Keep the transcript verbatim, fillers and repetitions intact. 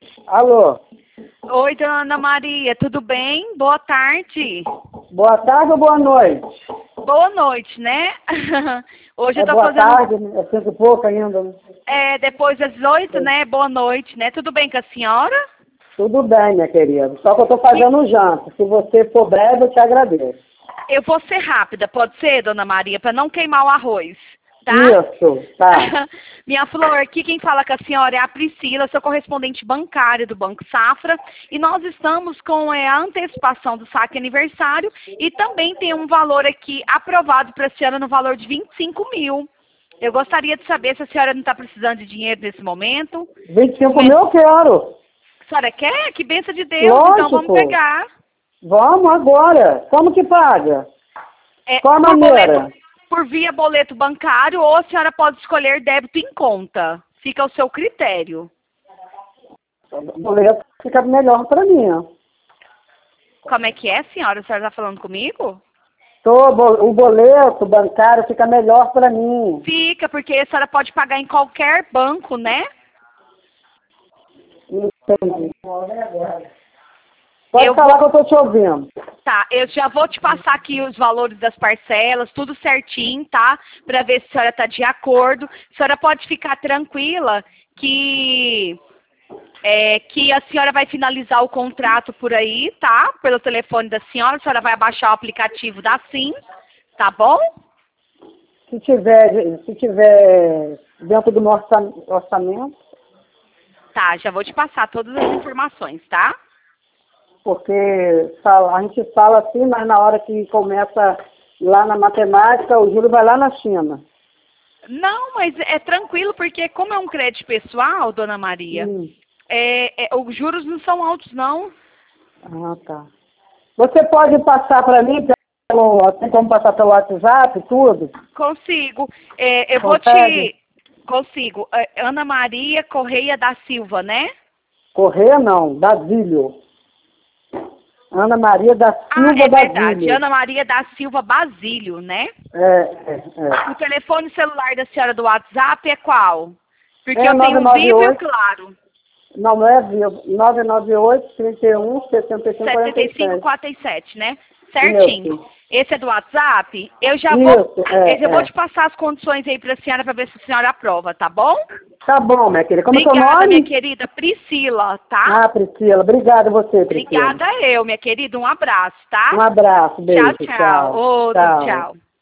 Alô? Oi, dona Ana Maria, tudo bem? Boa tarde. Boa tarde ou boa noite? Boa noite, né? Hoje É eu tô boa fazendo... tarde, é cinco e pouco ainda. Né? É, depois das oito, né? Boa noite, né? Tudo bem com a senhora? Tudo bem, minha querida. Só que eu tô fazendo um janta. Se você for breve, eu te agradeço. Eu vou ser rápida, pode ser, dona Maria, para não queimar o arroz, tá? Isso, tá. Minha flor, aqui quem fala com a senhora é a Priscila, sou correspondente bancária do Banco Safra, e nós estamos com é, a antecipação do saque aniversário e também tem um valor aqui aprovado para a senhora no valor de vinte e cinco mil. Eu gostaria de saber se a senhora não está precisando de dinheiro nesse momento. vinte e cinco mil eu quero. A senhora quer? Que benção de Deus, Lógico. então vamos pegar. Vamos agora. Como que paga? É, Qual a por maneira? boleto, por via boleto bancário, ou a senhora pode escolher débito em conta. Fica ao seu critério. O boleto fica melhor para mim. Ó. Como é que é, senhora? A senhora está falando comigo? Tô, o boleto bancário fica melhor para mim. Fica, porque a senhora pode pagar em qualquer banco, né? Entendi. Pode Eu falar vou... que eu estou te ouvindo. Tá, eu já vou te passar aqui os valores das parcelas, tudo certinho, tá? Para ver se a senhora está de acordo. A senhora pode ficar tranquila que... É, que a senhora vai finalizar o contrato por aí, tá? Pelo telefone da senhora, a senhora vai baixar o aplicativo da Sim, tá bom? Se tiver, se tiver dentro do meu orça- orçamento, Tá, já vou te passar todas as informações, tá? porque fala- a gente fala assim, mas na hora que começa lá na matemática, o Júlio vai lá na China. Não, mas é tranquilo, porque como é um crédito pessoal, dona Maria, Hum. é, é, os juros não são altos, não. Ah, tá. Você pode passar para mim, pelo, tem como passar pelo WhatsApp, tudo? Consigo. É, eu vou Consegue? te... Consigo. É, Ana Maria Correia da Silva, né? Correr não, Basílio. Ana Maria da Ah, Silva é verdade. Basílio. Ana Maria da Silva Basílio, né? É, é, é. O telefone celular da senhora do WhatsApp é qual? Porque É eu tenho o Vivo e o nove nove oito. Claro. Não, não é vivo. nove nove oito, trinta e um, sessenta e cinco, quarenta setenta e e cinco, sete. quarenta e sete, né? Certinho. Isso. Esse é do WhatsApp? Eu já vou, Isso, é, eu já vou é. te passar as condições aí pra senhora pra ver se a senhora aprova, tá bom? Tá bom, minha querida. Como é seu Obrigada, minha nome? querida Priscila, tá? Ah, Priscila. Obrigada a você, Priscila. Obrigada eu, minha querida. Um abraço, tá? Um abraço, beijo. Tchau, tchau. Tchau. Outro Tchau. tchau.